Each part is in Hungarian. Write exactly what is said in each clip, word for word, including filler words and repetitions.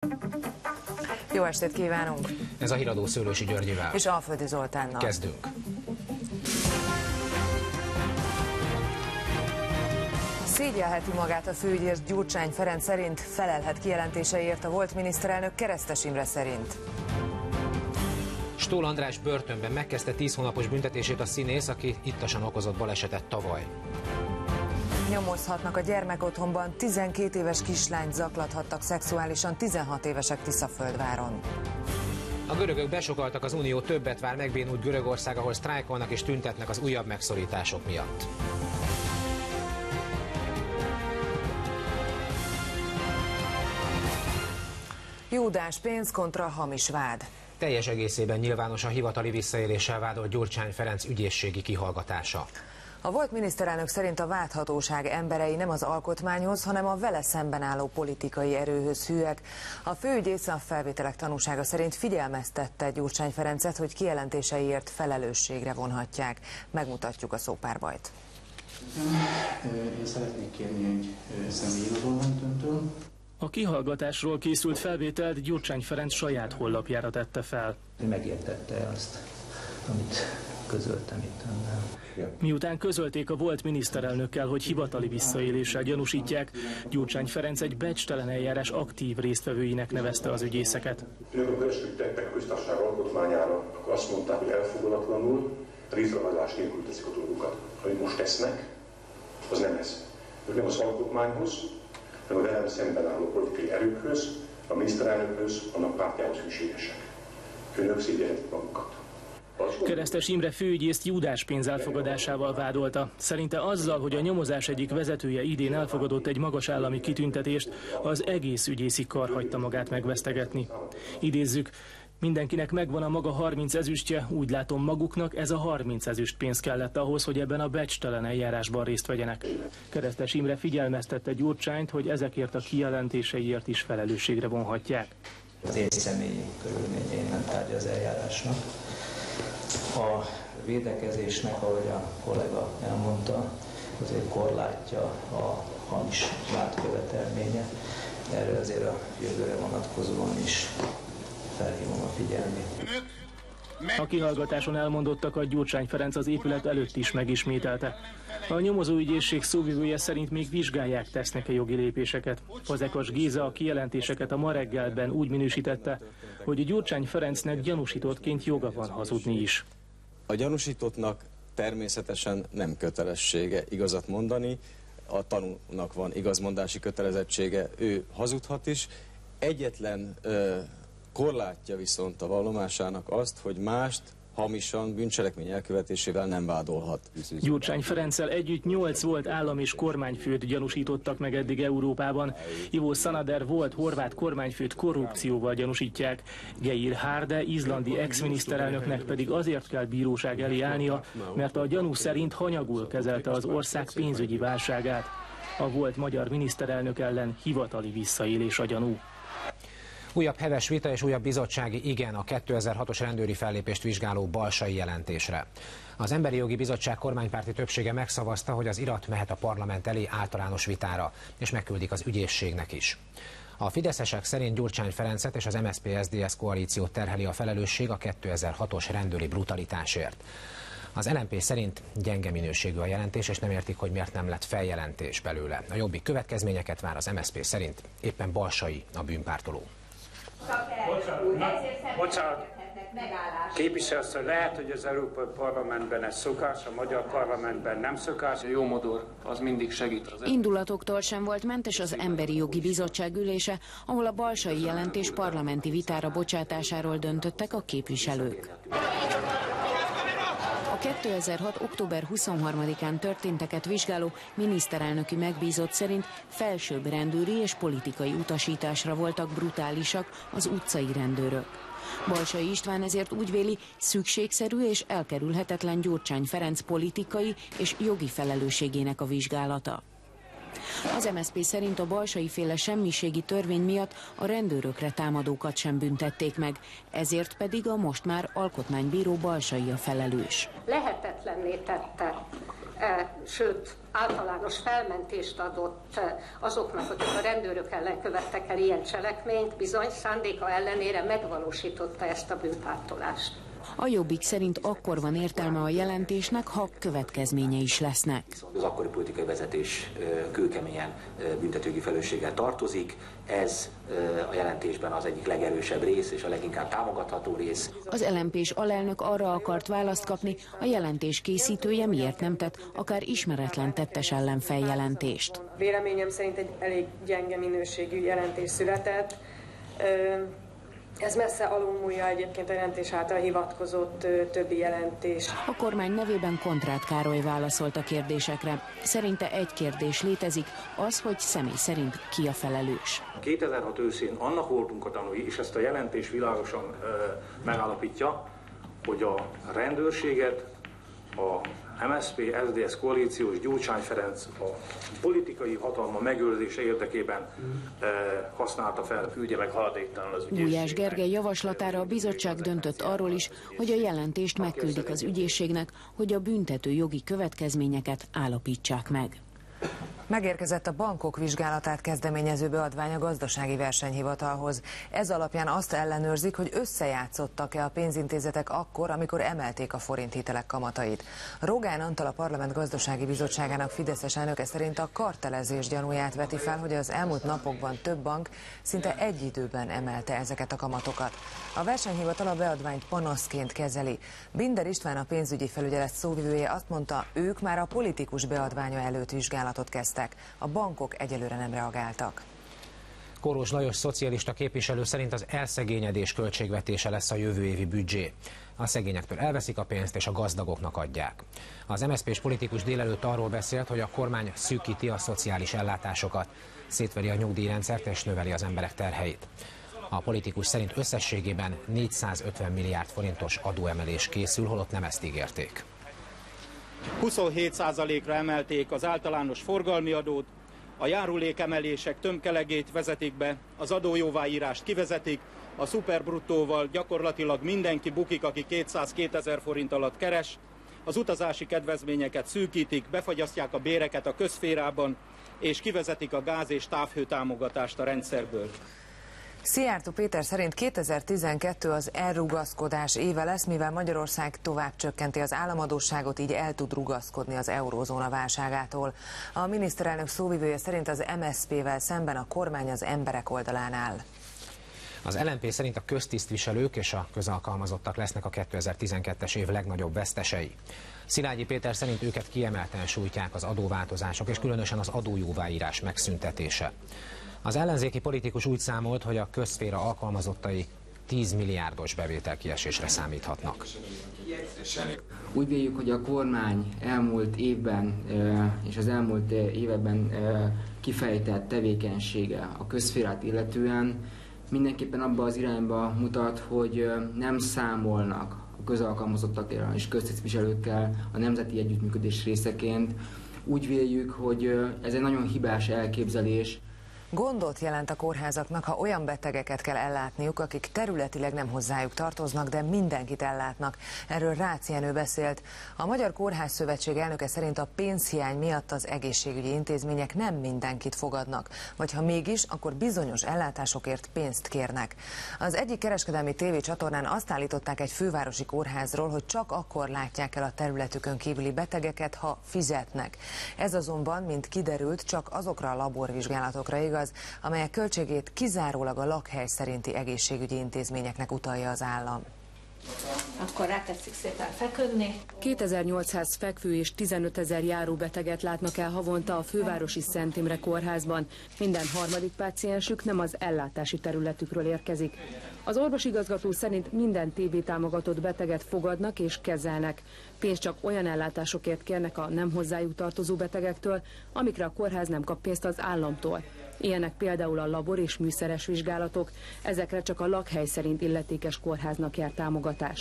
Jó estét kívánunk! Ez a híradó Szőlősi Györgyivel. És Alföldi Zoltánnal. Kezdünk. Szégyelheti magát a főügyész Gyurcsány Ferenc szerint, felelhet kijelentéseiért a volt miniszterelnök Keresztes Imre szerint. Stól András börtönben megkezdte tíz hónapos büntetését a színész, aki ittasan okozott balesetet tavaly. Nyomozhatnak a gyermekotthonban, tizenkét éves kislányt zaklathattak szexuálisan tizenhat évesek Tiszaföldváron. A görögök besokaltak, az Unió többet vár, megbénult Görögország, ahol sztrájkolnak és tüntetnek az újabb megszorítások miatt. Júdás pénz kontra hamis vád. Teljes egészében nyilvános a hivatali visszaéléssel vádolt Gyurcsány Ferenc ügyészségi kihallgatása. A volt miniszterelnök szerint a vádhatóság emberei nem az alkotmányhoz, hanem a vele szemben álló politikai erőhöz hűek. A főügyész a felvételek tanúsága szerint figyelmeztette Gyurcsány Ferencet, hogy kijelentéseiért felelősségre vonhatják. Megmutatjuk a szópárbajt. Én szeretnék kérni egy személyi adólányt öntől. A kihallgatásról készült felvételt Gyurcsány Ferenc saját honlapjára tette fel. Megértette azt, amit közöltem itt önnel. Miután közölték a volt miniszterelnökkel, hogy hivatali visszaéléssel gyanúsítják, Gyurcsány Ferenc egy becstelen eljárás aktív résztvevőinek nevezte az ügyészeket. Amikor esküdtek a köztársaság alkotmányára, akkor azt mondták, hogy elfogadatlanul, részrehajlás nélkül teszik a dolgokat. Amit most tesznek, az nem ez. Ők nem az alkotmányhoz, hanem a velem szemben álló politikai erőkhöz, a miniszterelnökhöz, annak pártjához hűségesek. Önök szégyelhetik magukat. Keresztes Imre főügyészt Júdás pénz elfogadásával vádolta. Szerinte azzal, hogy a nyomozás egyik vezetője idén elfogadott egy magas állami kitüntetést, az egész ügyészi kar hagyta magát megvesztegetni. Idézzük, mindenkinek megvan a maga harminc ezüstje, úgy látom maguknak ez a harminc ezüst pénz kellett ahhoz, hogy ebben a becstelen eljárásban részt vegyenek. Keresztes Imre figyelmeztette Gyurcsányt, hogy ezekért a kijelentéseiért is felelősségre vonhatják. Az én személyi körülményei nem tárgya az eljárásnak. A védekezésnek, ahogy a kollega elmondta, azért korlátja a hamis vádkövetelménye. Erre azért a jövőre vonatkozóan is felhívom a figyelmét. A kihallgatáson elmondottakat Gyurcsány Ferenc az épület előtt is megismételte. A nyomozóügyészség szóvivője szerint még vizsgálják, tesznek-e jogi lépéseket. Fazekas Géza a kijelentéseket a Ma reggelben úgy minősítette, hogy Gyurcsány Ferencnek gyanúsítottként joga van hazudni is. A gyanúsítottnak természetesen nem kötelessége igazat mondani, a tanúnak van igazmondási kötelezettsége, ő hazudhat is. Egyetlen ö, korlátja viszont a vallomásának azt, hogy mást hamisan bűncselekmény elkövetésével nem vádolhat. Gyurcsány Ferenccel együtt nyolc volt állam- és kormányfőt gyanúsítottak meg eddig Európában. Ivo Sanader volt horvát kormányfőt korrupcióval gyanúsítják. Geir Harde, izlandi ex-miniszterelnöknek pedig azért kell bíróság elé állnia, mert a gyanú szerint hanyagul kezelte az ország pénzügyi válságát. A volt magyar miniszterelnök ellen hivatali visszaélés a gyanú. Újabb heves vita és újabb bizottsági igen a kétezer-hatos rendőri fellépést vizsgáló Balsay jelentésre. Az Emberi Jogi Bizottság kormánypárti többsége megszavazta, hogy az irat mehet a parlament elé általános vitára, és megküldik az ügyészségnek is. A fideszesek szerint Gyurcsány Ferencet és az em es zé pé es dé es koalíciót terheli a felelősség a kétezer-hatos rendőri brutalitásért. Az el em pé szerint gyenge minőségű a jelentés, és nem értik, hogy miért nem lett feljelentés belőle. A Jobbik következményeket vár, az em es zé pé szerint éppen Balsay a bűnpártoló. Bocsánat, bocsánat. Képviselőasszony, lehet, hogy az Európai Parlamentben ez szokás, a magyar parlamentben nem szokás. Jó modor, az mindig segít. Az Indulatoktól sem volt mentes az Emberi Jogi Bizottság ülése, ahol a Balsay jelentés parlamenti vitára bocsátásáról döntöttek a képviselők. A kétezer-hat. október huszonharmadikán történteket vizsgáló miniszterelnöki megbízott szerint felsőbb rendőri és politikai utasításra voltak brutálisak az utcai rendőrök. Balsay István ezért úgy véli, szükségszerű és elkerülhetetlen Gyurcsány Ferenc politikai és jogi felelősségének a vizsgálata. Az em es zé pé szerint a Balsay-féle semmiségi törvény miatt a rendőrökre támadókat sem büntették meg, ezért pedig a most már alkotmánybíró Balsay a felelős. Lehetetlenné tette sőt általános felmentést adott azoknak, akik a rendőrök ellen követtek el ilyen cselekményt, bizony szándéka ellenére megvalósította ezt a bűnpártolást. A Jobbik szerint akkor van értelme a jelentésnek, ha következménye is lesznek. Az akkori politikai vezetés kőkeményen büntetőjogi felelősséggel tartozik. Ez a jelentésben az egyik legerősebb rész és a leginkább támogatható rész. Az el em pés alelnök arra akart választ kapni, a jelentés készítője miért nem tett akár ismeretlen tettes ellen feljelentést. Véleményem szerint egy elég gyenge minőségű jelentés született. Ez messze alulmúlja egyébként a jelentés által hivatkozott többi jelentés. A kormány nevében Kontrát Károly válaszolt a kérdésekre. Szerinte egy kérdés létezik, az, hogy személy szerint ki a felelős. kétezer-hat őszén annak voltunk a tanúi, és ezt a jelentés világosan e, megállapítja, hogy a rendőrséget, a em es zé pé es zé dé es koalíciós Gyurcsány Ferenc a politikai hatalma megőrzése érdekében e, használta fel. Ügye meg haladéktalan az ügyészség. Gulyás Gergely javaslatára a bizottság döntött arról is, hogy a jelentést megküldik az ügyészségnek, hogy a büntető jogi következményeket állapítsák meg. Megérkezett a bankok vizsgálatát kezdeményező beadvány a gazdasági versenyhivatalhoz. Ez alapján azt ellenőrzik, hogy összejátszottak-e a pénzintézetek akkor, amikor emelték a forint hitelek kamatait. Rogán Antal, a Parlament Gazdasági Bizottságának fideszes elnöke szerint a kartelezés gyanúját veti fel, hogy az elmúlt napokban több bank szinte egy időben emelte ezeket a kamatokat. A versenyhivatal a beadványt panaszként kezeli. Binder István, a pénzügyi felügyelet szóvivője azt mondta, ők már a politikus beadványa előtt vizsgálatot kezdtek. A bankok egyelőre nem reagáltak. Kórós Lajos szocialista képviselő szerint az elszegényedés költségvetése lesz a jövő évi büdzsé. A szegényektől elveszik a pénzt és a gazdagoknak adják. Az em es zé pés politikus délelőtt arról beszélt, hogy a kormány szűkíti a szociális ellátásokat, szétveri a nyugdíjrendszert és növeli az emberek terheit. A politikus szerint összességében négyszázötven milliárd forintos adóemelés készül, holott nem ezt ígérték. huszonhét százalékra emelték az általános forgalmi adót, a járulékemelések tömkelegét vezetik be, az adójóváírást kivezetik, a szuperbruttóval gyakorlatilag mindenki bukik, aki kétszáz-kétezer forint alatt keres, az utazási kedvezményeket szűkítik, befagyasztják a béreket a közszférában, és kivezetik a gáz- és távhőtámogatást a rendszerből. Szijjártó Péter szerint kétezer-tizenkettő az elrugaszkodás éve lesz, mivel Magyarország tovább csökkenti az államadósságot, így el tud rugaszkodni az eurózóna válságától. A miniszterelnök szóvivője szerint az em es zé pével szemben a kormány az emberek oldalán áll. Az el em pé szerint a köztisztviselők és a közalkalmazottak lesznek a kétezer-tizenkettes év legnagyobb vesztesei. Szilágyi Péter szerint őket kiemelten sújtják az adóváltozások, és különösen az adójóváírás megszüntetése. Az ellenzéki politikus úgy számolt, hogy a közszféra alkalmazottai tíz milliárdos bevételkiesésre számíthatnak. Úgy véljük, hogy a kormány elmúlt évben és az elmúlt években kifejtett tevékenysége a közszférát illetően mindenképpen abba az irányba mutat, hogy nem számolnak a közalkalmazottakról és köztisztviselőkkel a nemzeti együttműködés részeként. Úgy véljük, hogy ez egy nagyon hibás elképzelés. Gondot jelent a kórházaknak, ha olyan betegeket kell ellátniuk, akik területileg nem hozzájuk tartoznak, de mindenkit ellátnak. Erről Rácz Jenő beszélt. A Magyar Kórház Szövetség elnöke szerint a pénzhiány miatt az egészségügyi intézmények nem mindenkit fogadnak, vagy ha mégis, akkor bizonyos ellátásokért pénzt kérnek. Az egyik kereskedelmi tévécsatornán azt állították egy fővárosi kórházról, hogy csak akkor látják el a területükön kívüli betegeket, ha fizetnek. Ez azonban, mint kiderült, csak azokra a laborvizsgálatokra igaz, amelyek költségét kizárólag a lakhely szerinti egészségügyi intézményeknek utalja az állam. Akkor rátetszik szépen feküdni. kétezer-nyolcszáz fekvő és tizenötezer járóbeteget látnak el havonta a fővárosi Szent Imre kórházban. Minden harmadik páciensük nem az ellátási területükről érkezik. Az orvosigazgató szerint minden té bé támogatott beteget fogadnak és kezelnek. Pénzt csak olyan ellátásokért kérnek a nem hozzájuk tartozó betegektől, amikre a kórház nem kap pénzt az államtól. Ilyenek például a labor és műszeres vizsgálatok, ezekre csak a lakhely szerint illetékes kórháznak jár támogatás.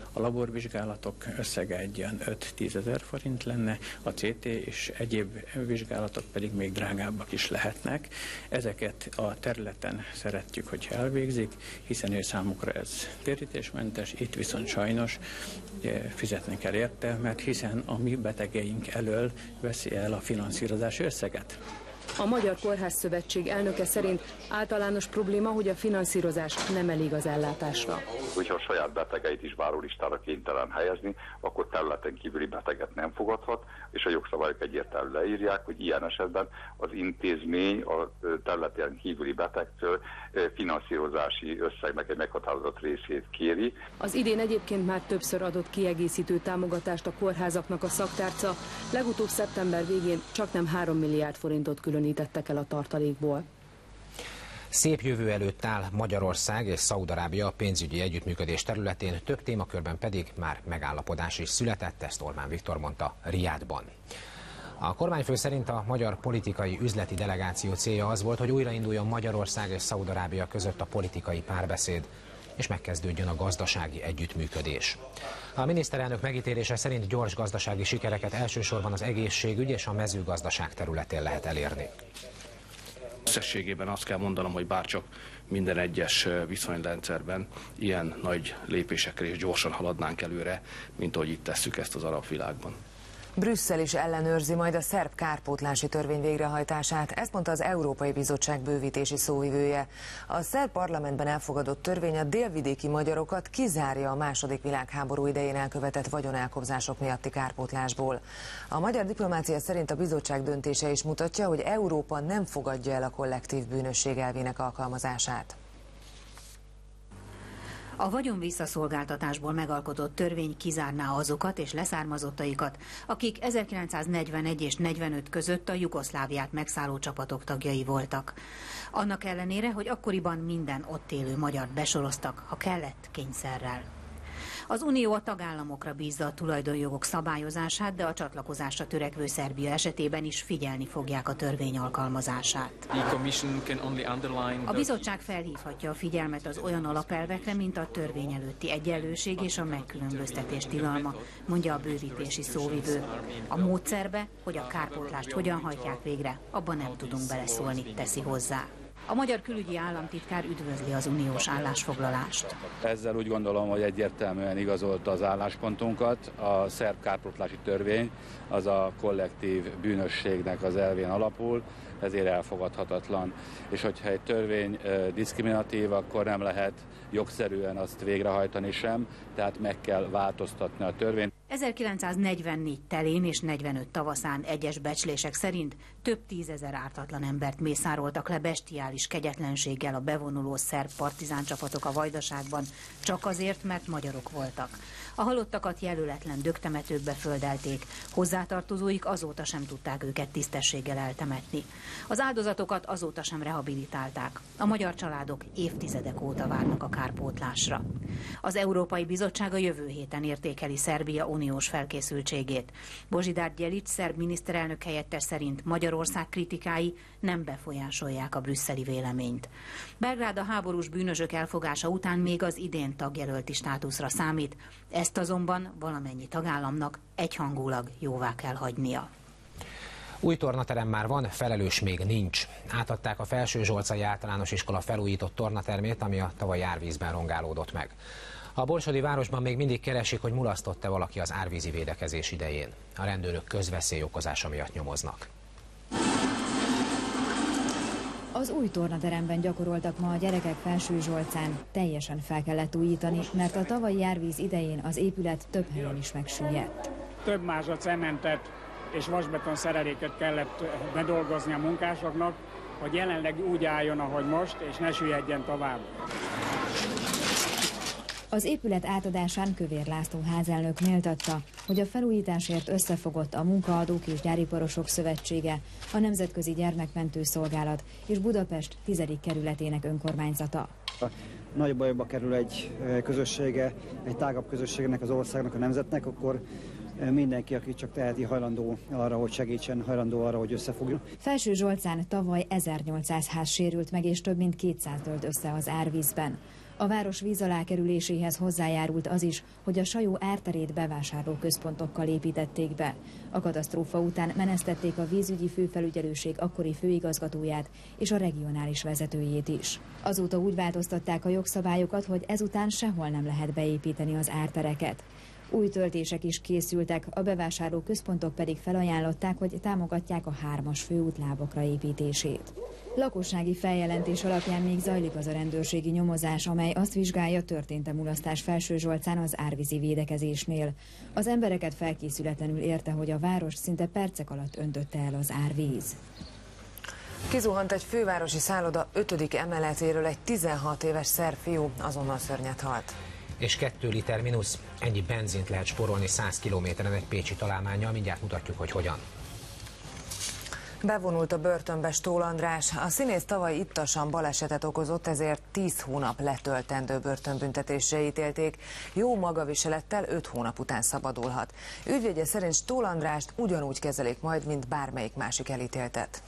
A laborvizsgálatok összege egy ilyen öt-tízezer forint lenne, a cé té és egyéb vizsgálatok pedig még drágábbak is lehetnek. Ezeket a területen szeretjük, hogyha elvégzik, hiszen ő számukra ez térítésmentes, itt viszont sajnos fizetni kell érte, mert hiszen a mi betegeink elől veszi el a finanszírozási összeget. A Magyar Kórház Szövetség elnöke szerint általános probléma, hogy a finanszírozás nem elég az ellátásra. Hogyha a saját betegeit is várólistára kénytelen helyezni, akkor területen kívüli beteget nem fogadhat, és a jogszabályok egyértelműen leírják, hogy ilyen esetben az intézmény a területen kívüli betegtől finanszírozási összegnek egy meghatározott részét kéri. Az idén egyébként már többször adott kiegészítő támogatást a kórházaknak a szaktárca, legutóbb szeptember végén csaknem három milliárd forintot különítettek el a tartalékból. Szép jövő előtt áll Magyarország és Szaúd-Arábia pénzügyi együttműködés területén, több témakörben pedig már megállapodás is született, ezt Orbán Viktor mondta Riádban. A kormányfő szerint a magyar politikai üzleti delegáció célja az volt, hogy újrainduljon Magyarország és Szaúd-Arábia között a politikai párbeszéd, és megkezdődjön a gazdasági együttműködés. A miniszterelnök megítélése szerint gyors gazdasági sikereket elsősorban az egészségügy és a mezőgazdaság területén lehet elérni. Összességében azt kell mondanom, hogy bárcsak minden egyes viszonyrendszerben ilyen nagy lépésekkel és gyorsan haladnánk előre, mint ahogy itt tesszük ezt az arab világban. Brüsszel is ellenőrzi majd a szerb kárpótlási törvény végrehajtását, ezt mondta az Európai Bizottság bővítési szóvivője. A szerb parlamentben elfogadott törvény a délvidéki magyarokat kizárja a második világháború idején elkövetett vagyonelkobzások miatti kárpótlásból. A magyar diplomácia szerint a bizottság döntése is mutatja, hogy Európa nem fogadja el a kollektív bűnösség elvének alkalmazását. A vagyonvisszaszolgáltatásból megalkotott törvény kizárná azokat és leszármazottaikat, akik ezerkilencszáznegyvenegy és negyvenöt között a Jugoszláviát megszálló csapatok tagjai voltak. Annak ellenére, hogy akkoriban minden ott élő magyart besoroztak, ha kellett, kényszerrel. Az Unió a tagállamokra bízza a tulajdonjogok szabályozását, de a csatlakozásra törekvő Szerbia esetében is figyelni fogják a törvény alkalmazását. A bizottság felhívhatja a figyelmet az olyan alapelvekre, mint a törvény előtti egyenlőség és a megkülönböztetés tilalma, mondja a bővítési szóvivő. A módszerbe, hogy a kárpótlást hogyan hajtják végre, abban nem tudunk beleszólni, teszi hozzá. A magyar külügyi államtitkár üdvözli az uniós állásfoglalást. Ezzel úgy gondolom, hogy egyértelműen igazolta az álláspontunkat. A szerb kárpótlási törvény az a kollektív bűnösségnek az elvén alapul, ezért elfogadhatatlan. És hogyha egy törvény diszkriminatív, akkor nem lehet jogszerűen azt végrehajtani sem, tehát meg kell változtatni a törvényt. ezerkilencszáznegyvennégy telén és negyvenöt tavaszán egyes becslések szerint több tízezer ártatlan embert mészároltak le bestiális kegyetlenséggel a bevonuló szerb partizán csapatok a Vajdaságban, csak azért, mert magyarok voltak. A halottakat jelöletlen dögtemetőkbe földelték, hozzátartozóik azóta sem tudták őket tisztességgel eltemetni. Az áldozatokat azóta sem rehabilitálták. A magyar családok évtizedek óta várnak a kárpótlásra. Az Európai Bizottság a jövő héten értékeli Szerbia uniós felkészültségét. Božidar Djelić szerb miniszterelnök helyettes szerint Magyarország kritikái nem befolyásolják a brüsszeli véleményt. Belgrád a háborús bűnösök elfogása után még az idén tagjelölti státuszra számít, ezt azonban valamennyi tagállamnak egyhangulag jóvá kell hagynia. Új tornaterem már van, felelős még nincs. Átadták a Felsőzsolcai Általános Iskola felújított tornatermét, ami a tavalyi árvízben rongálódott meg. A borsodi városban még mindig keresik, hogy mulasztott-e valaki az árvízi védekezés idején. A rendőrök közveszély okozása miatt nyomoznak. Az új tornateremben gyakoroltak ma a gyerekek Felsőzsolcán. Teljesen fel kellett újítani, mert a tavalyi árvíz idején az épület több helyen is megsüllyedt. Több mázsa cementet és vasbeton szereléket kellett bedolgozni a munkásoknak, hogy jelenleg úgy álljon, ahogy most, és ne süllyedjen tovább. Az épület átadásán Kövér László házelnök méltatta, hogy a felújításért összefogott a Munkaadók és Gyáriparosok Szövetsége, a Nemzetközi Gyermekmentő Szolgálat és Budapest tizedik kerületének önkormányzata. Nagy bajba kerül egy közössége, egy tágabb közösségnek, az országnak, a nemzetnek, akkor mindenki, aki csak teheti, hajlandó arra, hogy segítsen, hajlandó arra, hogy összefogjon. Felső Zsolcán tavaly ezernyolcszáz ház sérült meg, és több mint kétszáz dőlt össze az árvízben. A város víz alá kerüléséhez hozzájárult az is, hogy a Sajó árterét bevásárló központokkal építették be. A katasztrófa után menesztették a vízügyi főfelügyelőség akkori főigazgatóját és a regionális vezetőjét is. Azóta úgy változtatták a jogszabályokat, hogy ezután sehol nem lehet beépíteni az ártereket. Új töltések is készültek, a bevásárló központok pedig felajánlották, hogy támogatják a hármas főútlábokra építését. Lakossági feljelentés alapján még zajlik az a rendőrségi nyomozás, amely azt vizsgálja, történt-e mulasztás Felsőzsolcán az árvízi védekezésnél. Az embereket felkészületlenül érte, hogy a város szinte percek alatt öntötte el az árvíz. Kizuhant egy fővárosi szálloda ötödik emeletéről egy tizenhat éves szerb fiú, azonnal szörnyet halt. És kettő liter mínusz, ennyi benzint lehet spórolni száz kilométeren egy pécsi találmánnyal, mindjárt mutatjuk, hogy hogyan. Bevonult a börtönbe Stól András. A színész tavaly ittasan balesetet okozott, ezért tíz hónap letöltendő börtönbüntetésre ítélték. Jó magaviselettel öt hónap után szabadulhat. Ügyvédje szerint Stól Andrást ugyanúgy kezelik majd, mint bármelyik másik elítéltet.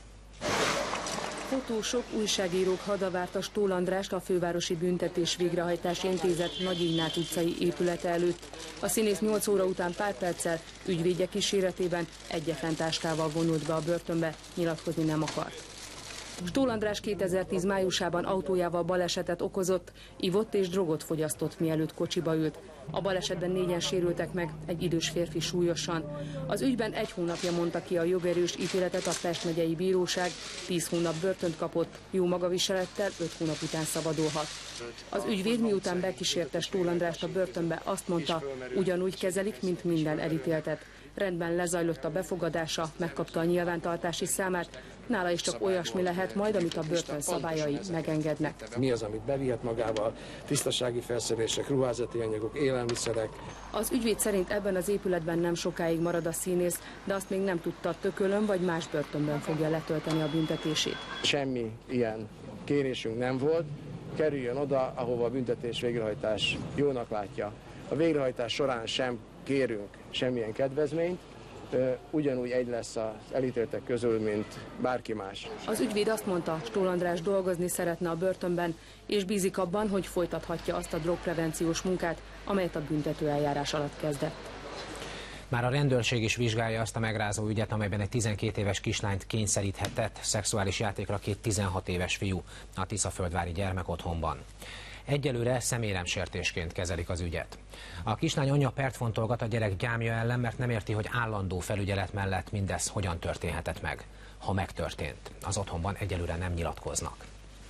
Fotósok, újságírók hadavárta Stól Andrást a Fővárosi Büntetés Végrehajtási Intézet Nagy Ignác utcai épülete előtt. A színész nyolc óra után pár perccel ügyvédje kíséretében egyetlen táskával vonult be a börtönbe, nyilatkozni nem akart. Stól András kétezer-tíz májusában autójával balesetet okozott, ivott és drogot fogyasztott, mielőtt kocsiba ült. A balesetben négyen sérültek meg, egy idős férfi súlyosan. Az ügyben egy hónapja mondta ki a jogerős ítéletet a Pest megyei bíróság, tíz hónap börtönt kapott, jó magaviselettel öt hónap után szabadulhat. Az ügyvéd miután bekísérte Stól Andrást a börtönbe, azt mondta, ugyanúgy kezelik, mint minden elítéltet. Rendben lezajlott a befogadása, megkapta a nyilvántartási számát, nála is csak olyasmi lehet majd, amit a börtön szabályai megengednek. Mi az, amit bevihet magával? Tisztasági felszerelések, ruházati anyagok, élelmiszerek. Az ügyvéd szerint ebben az épületben nem sokáig marad a színész, de azt még nem tudta, Tökölön vagy más börtönben fogja letölteni a büntetését. Semmi ilyen kérésünk nem volt, kerüljön oda, ahova a büntetés végrehajtás jónak látja. A végrehajtás során sem kérünk semmilyen kedvezményt, ugyanúgy egy lesz az elítéltek közül, mint bárki más. Az ügyvéd azt mondta, Stól András dolgozni szeretne a börtönben, és bízik abban, hogy folytathatja azt a drogprevenciós munkát, amelyet a büntetőeljárás alatt kezdett. Már a rendőrség is vizsgálja azt a megrázó ügyet, amelyben egy tizenkét éves kislányt kényszeríthetett szexuális játékra két tizenhat éves fiú a Tiszaföldvári gyermekotthonban. Egyelőre személyrendsértésként kezelik az ügyet. A kislány anyja pert fontolgat a gyerek gyámja ellen, mert nem érti, hogy állandó felügyelet mellett mindez hogyan történhetett meg. Ha megtörtént, az otthonban egyelőre nem nyilatkoznak.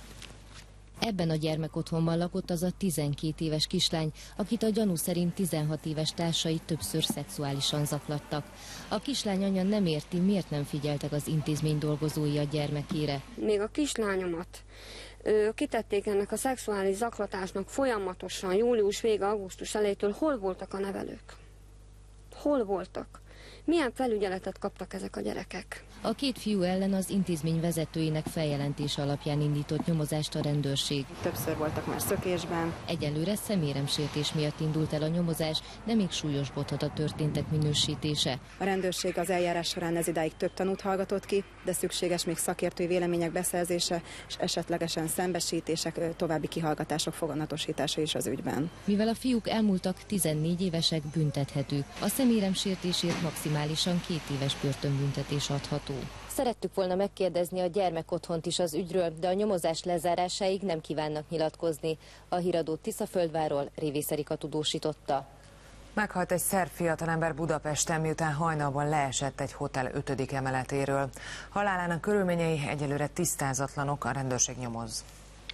Ebben a gyermekotthonban lakott az a tizenkét éves kislány, akit a gyanú szerint tizenhat éves társai többször szexuálisan zaklattak. A kislány anyja nem érti, miért nem figyeltek az intézmény dolgozói a gyermekére. Még a kislányomat kitették ennek a szexuális zaklatásnak folyamatosan, július vége, augusztus elejétől. Hol voltak a nevelők? Hol voltak? Milyen felügyeletet kaptak ezek a gyerekek? A két fiú ellen az intézmény vezetőinek feljelentése alapján indított nyomozást a rendőrség. Többször voltak már szökésben. Egyelőre személyrendsértés miatt indult el a nyomozás, de még súlyosbodhat a történtek minősítése. A rendőrség az eljárás során ez idáig több tanút hallgatott ki, de szükséges még szakértői vélemények beszerzése és esetlegesen szembesítések, további kihallgatások foganatosítása is az ügyben. Mivel a fiúk elmúltak, tizennégy évesek, büntethető. A személyrendsértésért maximálisan két éves börtönbüntetés adható. Szerettük volna megkérdezni a gyermekotthont is az ügyről, de a nyomozás lezárásáig nem kívánnak nyilatkozni. A híradó Tiszaföldvárról Révész Erika tudósította. Meghalt egy szerb fiatalember Budapesten, miután hajnalban leesett egy hotel ötödik emeletéről. Halálának körülményei egyelőre tisztázatlanok, a rendőrség nyomoz.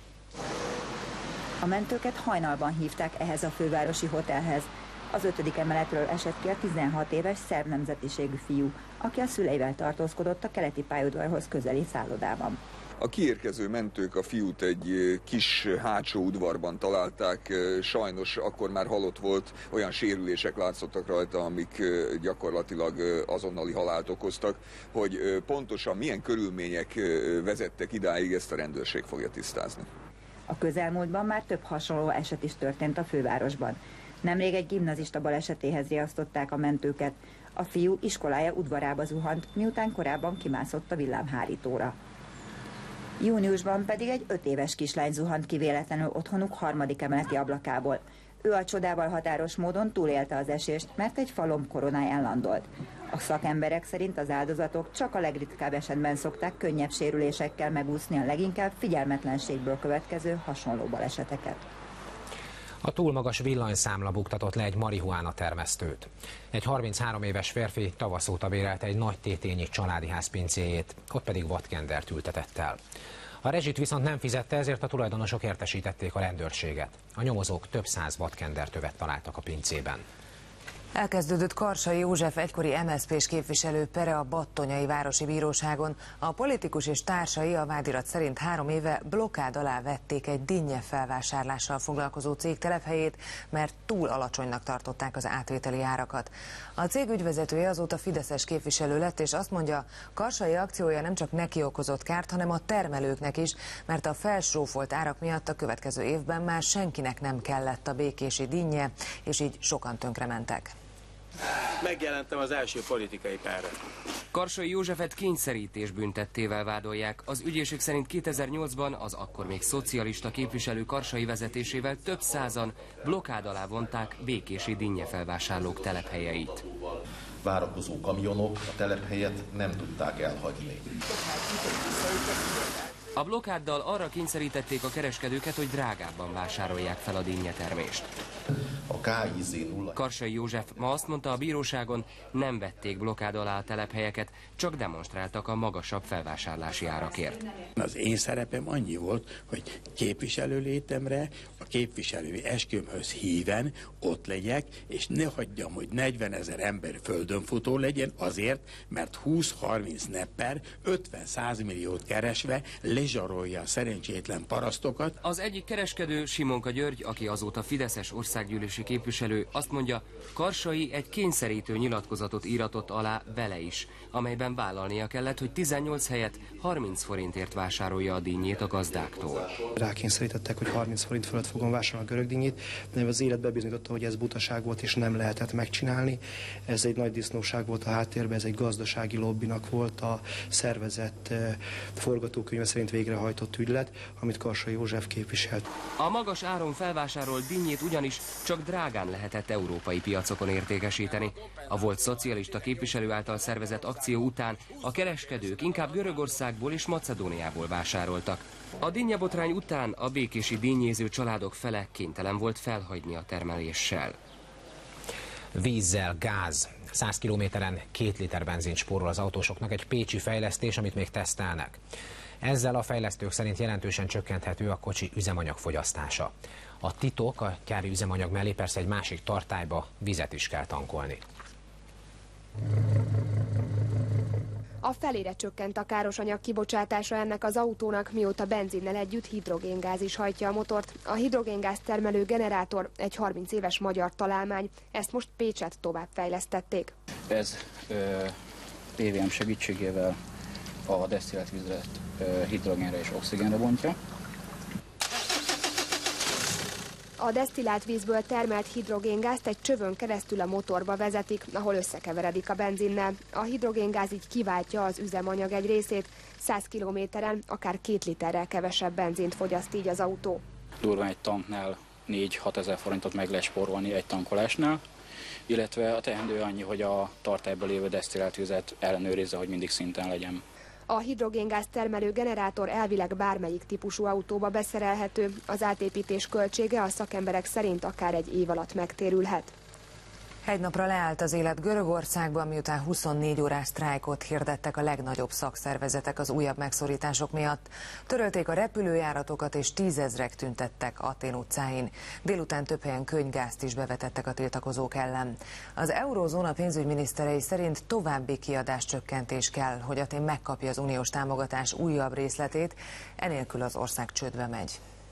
A mentőket hajnalban hívták ehhez a fővárosi hotelhez. Az ötödik emeletről esett ki a tizenhat éves szerb nemzetiségű fiú, aki a szüleivel tartózkodott a keleti pályaudvarhoz közeli szállodában. A kiérkező mentők a fiút egy kis hátsó udvarban találták, sajnos akkor már halott volt, olyan sérülések látszottak rajta, amik gyakorlatilag azonnali halált okoztak. Hogy pontosan milyen körülmények vezettek idáig, ezt a rendőrség fogja tisztázni. A közelmúltban már több hasonló eset is történt a fővárosban. Nemrég egy gimnazista balesetéhez riasztották a mentőket. A fiú iskolája udvarába zuhant, miután korábban kimászott a villámhárítóra. Júniusban pedig egy öt éves kislány zuhant ki véletlenül otthonuk harmadik emeleti ablakából. Ő a csodával határos módon túlélte az esést, mert egy falom koronáján landolt. A szakemberek szerint az áldozatok csak a legritkább esetben szokták könnyebb sérülésekkel megúszni a leginkább figyelmetlenségből következő hasonló baleseteket. A túl magas villanyszámla buktatott le egy marihuána termesztőt. Egy harminchárom éves férfi tavasz óta bérelte egy nagy tétényi családi ház pincéjét, ott pedig vadkendert ültetett el. A rezsit viszont nem fizette, ezért a tulajdonosok értesítették a rendőrséget. A nyomozók több száz vadkendertövet találtak a pincében. Elkezdődött Karsai József egykori em es zé pés képviselő pere a Battonyai Városi Bíróságon. A politikus és társai a vádirat szerint három éve blokkád alá vették egy dinnye felvásárlással foglalkozó cég telephelyét, mert túl alacsonynak tartották az átvételi árakat. A cég ügyvezetője azóta fideszes képviselő lett, és azt mondja, Karsai akciója nem csak neki okozott kárt, hanem a termelőknek is, mert a felsrófolt árak miatt a következő évben már senkinek nem kellett a békési dinnye, és így sokan tönkrementek. Megjelentem az első politikai perre. Karsai Józsefet kényszerítés büntettével vádolják. Az ügyészség szerint kétezer-nyolcban az akkor még szocialista képviselő Karsai vezetésével több százan blokkád alá vonták békési dinnyefelvásárlók telephelyeit. Várakozó kamionok a telephelyet nem tudták elhagyni. A blokkáddal arra kényszerítették a kereskedőket, hogy drágábban vásárolják fel a dinnyetermést. A ká i zé nulla... Karsai József ma azt mondta a bíróságon, nem vették blokkád alá a telephelyeket, csak demonstráltak a magasabb felvásárlási árakért. Az én szerepem annyi volt, hogy képviselő létemre, a képviselői esküvőmhöz híven ott legyek, és ne hagyjam, hogy negyvenezer ember földönfutó legyen azért, mert húsz-harminc nepper ötven-száz milliót keresve lezsarolja a szerencsétlen parasztokat. Az egyik kereskedő, Simonka György, aki azóta fideszes országgyűlési képviselő, azt mondja, Karsai egy kényszerítő nyilatkozatot íratott alá vele is, amelyben vállalnia kellett, hogy tizennyolc helyett harminc forintért vásárolja a dinnyét a gazdáktól. Rákényszerítettek, hogy harminc forint fölött fogom vásárolni a görög dinnyét, de az élet bebizonyította, hogy ez butaság volt és nem lehetett megcsinálni. Ez egy nagy disznóság volt a háttérben, ez egy gazdasági lobbinak volt a szervezett forgatókönyve szerint végrehajtott ügylet, amit Karsai József képviselt. A magas áron felvásárolt dinnyét ugyanis csak drágán lehetett európai piacokon értékesíteni. A volt szocialista képviselő által szervezett akció után a kereskedők inkább Görögországból és Macedóniából vásároltak. A dinnyebotrány után a békési dinnyéző családok fele kénytelen volt felhagyni a termeléssel. Vízzel, gáz. száz kilométeren két liter benzint spórol az autósoknak, egy pécsi fejlesztés, amit még tesztelnek. Ezzel a fejlesztők szerint jelentősen csökkenthető a kocsi üzemanyagfogyasztása. A titok, a gyári üzemanyag mellé persze egy másik tartályba vizet is kell tankolni. A felére csökkent a károsanyag kibocsátása ennek az autónak, mióta benzinnel együtt hidrogéngáz is hajtja a motort. A hidrogéngáz termelő generátor egy harminc éves magyar találmány, ezt most Pécset továbbfejlesztették. Ez pé vé em segítségével a desztillált vizet hidrogénre és oxigénre bontja. A desztillált vízből termelt hidrogéngázt egy csövön keresztül a motorba vezetik, ahol összekeveredik a benzinnel. A hidrogéngáz így kiváltja az üzemanyag egy részét, száz kilométeren akár két literrel kevesebb benzint fogyaszt így az autó. Durván egy tanknál négy-hat ezer forintot meg lehet spórolni egy tankolásnál, illetve a teendő annyi, hogy a tartályban lévő desztillált vizet ellenőrizze, hogy mindig szinten legyen. A hidrogéngáz termelő generátor elvileg bármelyik típusú autóba beszerelhető, az átépítés költsége a szakemberek szerint akár egy év alatt megtérülhet. Egy napra leállt az élet Görögországban, miután huszonnégy órás sztrájkot hirdettek a legnagyobb szakszervezetek az újabb megszorítások miatt. Törölték a repülőjáratokat és tízezrek tüntettek Atén utcáin. Délután több helyen könnygázt is bevetettek a tiltakozók ellen. Az eurózóna pénzügyminiszterei szerint további kiadáscsökkentés kell, hogy Atén megkapja az uniós támogatás újabb részletét, enélkül az ország csődbe megy.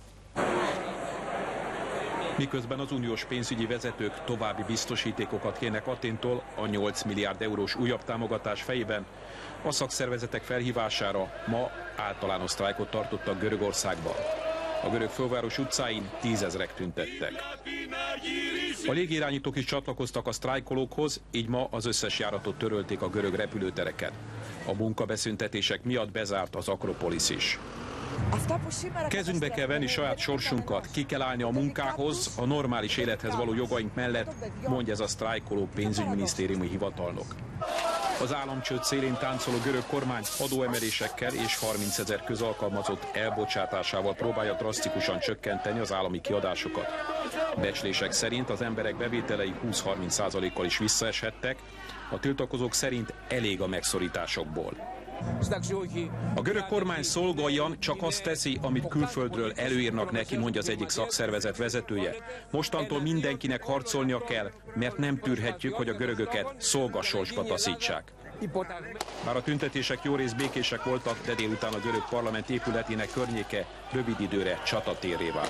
Miközben az uniós pénzügyi vezetők további biztosítékokat kérnek Aténtól a nyolc milliárd eurós újabb támogatás fejében, a szakszervezetek felhívására ma általános sztrájkot tartottak Görögországban. A görög főváros utcáin tízezrek tüntettek. A légirányítók is csatlakoztak a sztrájkolókhoz, így ma az összes járatot törölték a görög repülőtereken. A munkabeszüntetések miatt bezárt az Akropolisz is. Kezünkbe kell venni saját sorsunkat, ki kell állni a munkához, a normális élethez való jogaink mellett, mondja ez a sztrájkoló pénzügyminisztériumi hivatalnok. Az államcsőd szélén táncoló görög kormány adóemelésekkel és harmincezer közalkalmazott elbocsátásával próbálja drasztikusan csökkenteni az állami kiadásokat. Becslések szerint az emberek bevételei húsz-harminc százalékkal is visszaeshettek, a tiltakozók szerint elég a megszorításokból. A görög kormány szolgáljan csak azt teszi, amit külföldről előírnak neki, mondja az egyik szakszervezet vezetője. Mostantól mindenkinek harcolnia kell, mert nem tűrhetjük, hogy a görögöket szolgasorsba taszítsák. Bár a tüntetések jó rész békések voltak, de délután a görög parlament épületének környéke rövid időre csatatérré vált.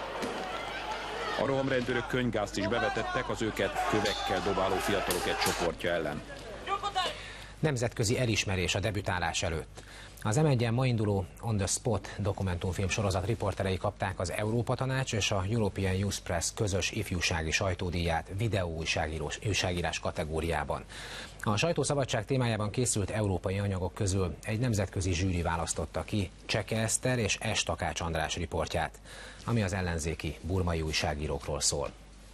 A rohamrendőrök könyvgázt is bevetettek az őket kövekkel dobáló fiatalok egy csoportja ellen. Nemzetközi elismerés a debütálás előtt. Az em egyen ma induló On the Spot dokumentumfilm sorozat riporterei kapták az Európa Tanács és a European Youth Press közös ifjúsági sajtódíját videó újságírás kategóriában. A sajtószabadság témájában készült európai anyagok közül egy nemzetközi zsűri választotta ki Cseke Eszter és S. Takács András riportját, ami az ellenzéki burmai újságírókról szól.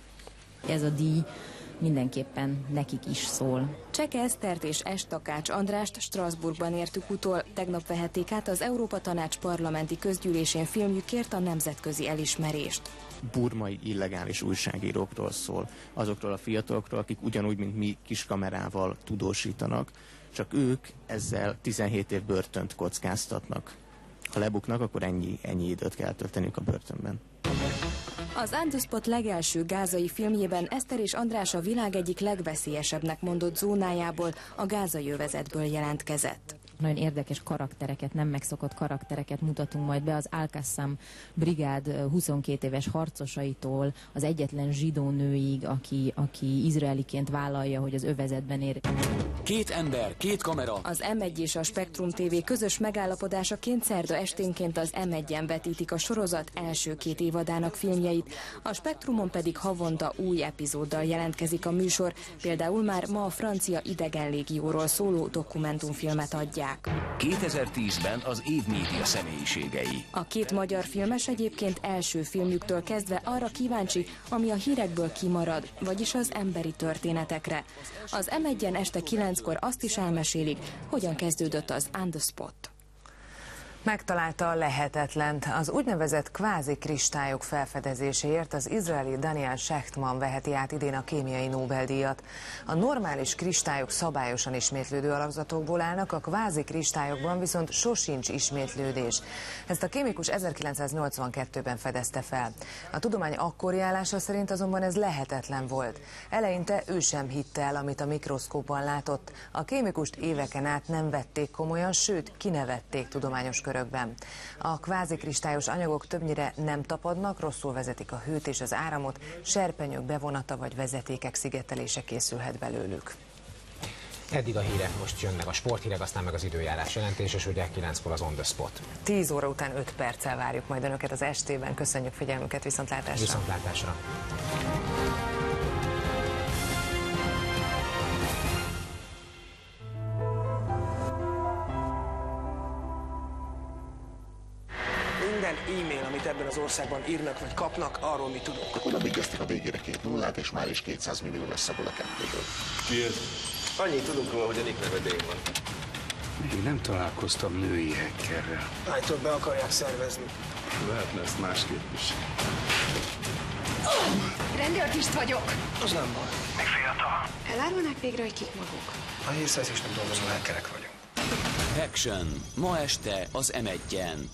Ez a díj mindenképpen nekik is szól. Cseke Esztert és S. Takács Andrást Strasbourgban értük utol. Tegnap vehették át az Európa Tanács parlamenti közgyűlésén filmjükért a nemzetközi elismerést. Burmai illegális újságírókról szól, azokról a fiatalokról, akik ugyanúgy, mint mi, kis kamerával tudósítanak, csak ők ezzel tizenhét év börtönt kockáztatnak. Ha lebuknak, akkor ennyi, ennyi időt kell tölteniük a börtönben. Az On the Spot legelső gázai filmjében Eszter és András a világ egyik legveszélyesebbnek mondott zónájából, a gázai övezetből jelentkezett. Nagyon érdekes karaktereket, nem megszokott karaktereket mutatunk majd be az Al-Qassam brigád huszonkét éves harcosaitól az egyetlen zsidó nőig, aki, aki izraeliként vállalja, hogy az övezetben ér. Két ember, két kamera. Az em egy és a Spektrum té vé közös megállapodásaként szerda esténként az em egyen vetítik a sorozat első két évadának filmjeit, a Spektrumon pedig havonta új epizóddal jelentkezik a műsor, például már ma a francia idegenlégióról szóló dokumentumfilmet adják. kétezer-tízben az év média személyiségei. A két magyar filmes egyébként első filmjüktől kezdve arra kíváncsi, ami a hírekből kimarad, vagyis az emberi történetekre. Az em egyen este kilenckor azt is elmesélik, hogyan kezdődött az On the Spot. Megtalálta a lehetetlent. Az úgynevezett kvázi kristályok felfedezéséért az izraeli Daniel Shechtman veheti át idén a kémiai Nobel-díjat. A normális kristályok szabályosan ismétlődő alakzatokból állnak, a kvázi kristályokban viszont sosincs ismétlődés. Ezt a kémikus ezerkilencszáznyolcvankettőben fedezte fel. A tudomány akkori állása szerint azonban ez lehetetlen volt. Eleinte ő sem hitte el, amit a mikroszkópban látott. A kémikust éveken át nem vették komolyan, sőt, kinevették tudományos körökben. A kvázikristályos anyagok többnyire nem tapadnak, rosszul vezetik a hőt és az áramot, serpenyők bevonata vagy vezetékek szigetelése készülhet belőlük. Eddig a hírek, most jönnek a sporthírek, aztán meg az időjárás jelentés, és ugye kilenckor az On the Spot. tíz óra után öt perccel várjuk majd önöket az estében. Köszönjük figyelmüket, viszontlátásra! Viszontlátásra! Minden e-mail, amit ebben az országban írnak vagy kapnak, arról mi tudunk. Oda végeztek a végére két nullát, és már is kétszáz millió lesz abból a kettőből. Ki ez? Annyit tudunk róla, hogy a nick neve Dane van. Még nem találkoztam női hackerrel. Állítólag be akarják szervezni. Lehetne ezt másképp is. Rendőrtiszt vagyok. Az nem baj. Meg fiatal. Elárulnák végre, hogy kik maguk? A hírszerzésnek dolgozó hackerek vagyunk. Action. Ma este az em egyen.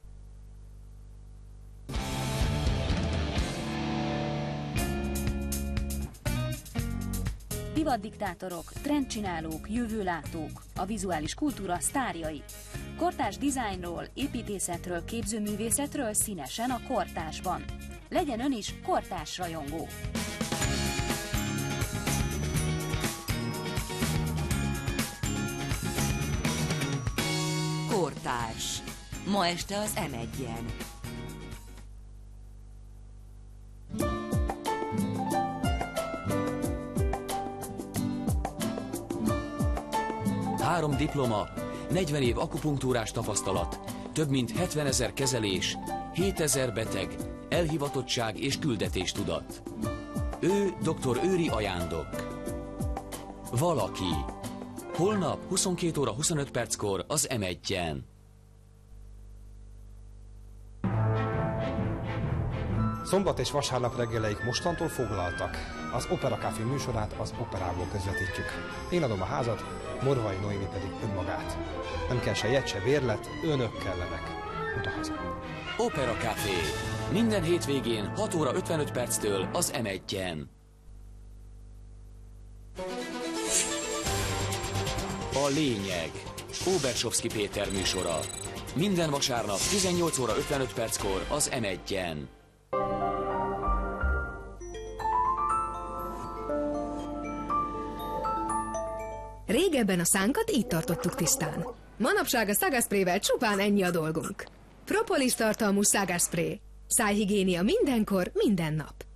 Divatdiktátorok, trendcsinálók, jövőlátók, a vizuális kultúra sztárjai. Kortárs dizájnról, építészetről, képzőművészetről színesen a kortársban. Legyen ön is kortárs rajongó! Kortárs. Ma este az em egyen. három diploma, negyven év akupunktúrás tapasztalat, több mint hetvenezer kezelés, hétezer beteg, elhivatottság és küldetéstudat. Ő dr. Őri Ajándok. Valaki. Holnap huszonkét óra huszonöt perckor az em egyen. Szombat és vasárnap reggeleik mostantól foglaltak. Az Opera Café műsorát az operából közvetítjük. Én adom a házat, Morvai Noémi pedig önmagát. Nem kell se jegy, se bérlet, önök kellenek. Odahaza. Opera Café. Minden hétvégén hat óra ötvenöt perctől az em egyen. A lényeg. Óbersovszky Péter műsora. Minden vasárnap tizennyolc óra ötvenöt perckor az em egyen. Régebben a szánkat így tartottuk tisztán. Manapság a Saga-sprével csupán ennyi a dolgunk. Propolis tartalmú Saga-spré. Szájhigiénia mindenkor, minden nap.